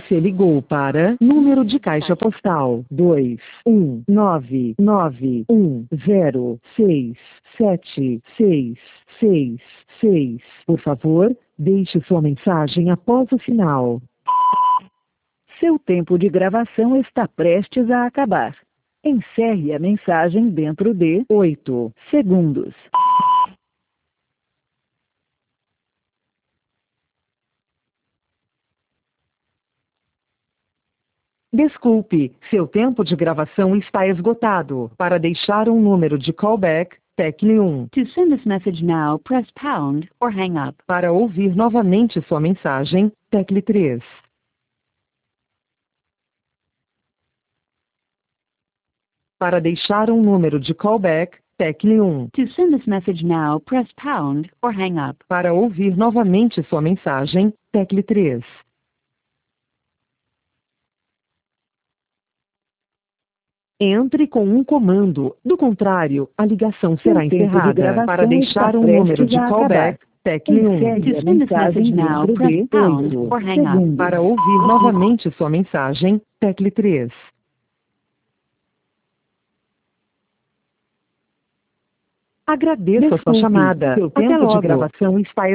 Você ligou para número de caixa postal 2199110676666. Por favor, deixe sua mensagem após o sinal. Seu tempo de gravação está prestes a acabar. Encerre a mensagem dentro de 8 segundos. Desculpe, seu tempo de gravação está esgotado. Para deixar um número de callback, tecle 1. To send this message now, press pound or hang up. Para ouvir novamente sua mensagem, tecle 3. Para deixar um número de callback, tecle 1. To send this message now, press pound or hang up. Para ouvir novamente sua mensagem, tecle 3. Entre com um comando, do contrário, a ligação será encerrada. Para deixar um número de callback, tecle 1. To send this message now, press pound or hang up. Para ouvir novamente sua mensagem, tecle 3. Agradeço a sua chamada. Até logo. A gravação está